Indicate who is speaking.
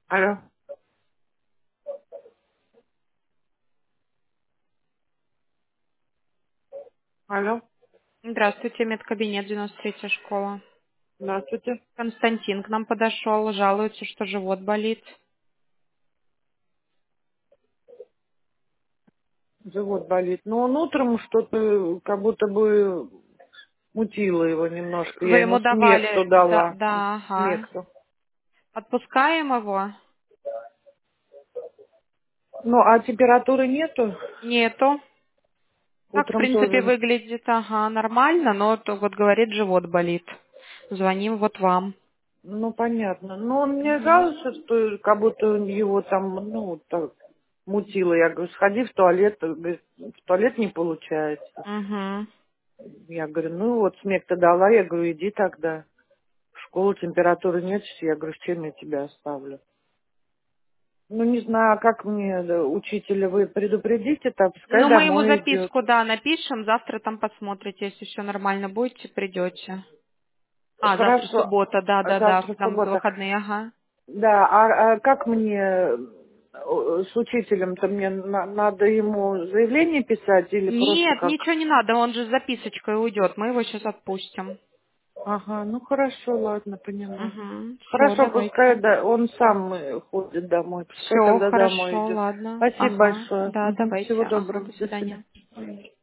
Speaker 1: Алло, алло,
Speaker 2: Здравствуйте, медкабинет 93-я школа.
Speaker 1: здравствуйте.
Speaker 2: Константин к нам подошел, жалуется, что живот болит.
Speaker 1: Живот болит. Но он утром что-то как будто бы мутило его немножко.
Speaker 2: Вы
Speaker 1: Я
Speaker 2: ему
Speaker 1: ему смекту
Speaker 2: давали, да,
Speaker 1: дала.
Speaker 2: да, ага.
Speaker 1: Смекту.
Speaker 2: Отпускаем его?
Speaker 1: Ну, а температуры нету?
Speaker 2: Нету. Так, в
Speaker 1: Утром
Speaker 2: принципе,
Speaker 1: тоже.
Speaker 2: выглядит, ага, нормально, но вот говорит, живот болит. Звоним вот вам.
Speaker 1: Ну, понятно. Но он мне
Speaker 2: Угу.
Speaker 1: жалуется, что как будто его там, ну, вот так мутило. Я говорю, сходи в туалет. Говорит, в туалет не получается.
Speaker 2: Угу.
Speaker 1: Я говорю, ну вот смекта дала. Я говорю, иди тогда. В школу температуры нет. Я говорю, с чем я тебя оставлю? Ну, не знаю, а как мне, да, учителя, вы предупредите, так, пускай
Speaker 2: Ну, мы ему
Speaker 1: домой идет.
Speaker 2: записку, да, напишем, завтра там посмотрите, если все нормально будете, придете. А, завтра
Speaker 1: Хорошо,
Speaker 2: суббота, да, да, да,
Speaker 1: завтра
Speaker 2: там
Speaker 1: суббота.
Speaker 2: выходные, ага.
Speaker 1: Да, а как мне с учителем-то мне надо ему заявление писать или просто
Speaker 2: Нет,
Speaker 1: как?
Speaker 2: ничего не надо, он же с записочкой уйдет, мы его сейчас отпустим.
Speaker 1: Ага, ну хорошо, ладно, поняла.
Speaker 2: Угу. Все,
Speaker 1: Хорошо, пускай
Speaker 2: давайте.
Speaker 1: да, он сам ходит домой, пускай
Speaker 2: Все,
Speaker 1: тогда домой
Speaker 2: хорошо,
Speaker 1: идет.
Speaker 2: ладно.
Speaker 1: Спасибо
Speaker 2: Ага,
Speaker 1: большое.
Speaker 2: да,
Speaker 1: Мгм,
Speaker 2: давайте.
Speaker 1: всего
Speaker 2: Ага,
Speaker 1: доброго,
Speaker 2: до
Speaker 1: до свидания.
Speaker 2: свидания.